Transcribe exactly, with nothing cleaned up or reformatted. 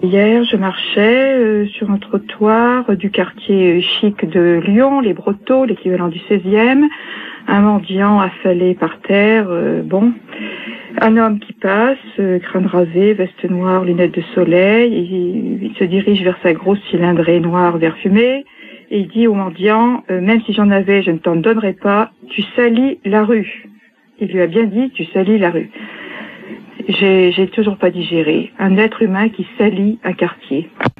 Hier, je marchais euh, sur un trottoir du quartier chic de Lyon, les Brotteaux, l'équivalent du seizième. Un mendiant affalé par terre, euh, bon. Un homme qui passe, euh, crâne rasé, veste noire, lunettes de soleil. Il, il se dirige vers sa grosse cylindrée noire vert fumé. Et il dit au mendiant, euh, même si j'en avais, je ne t'en donnerai pas, tu salis la rue. Il lui a bien dit, tu salis la rue. J'ai, j'ai toujours pas digéré. Un être humain qui salit un quartier.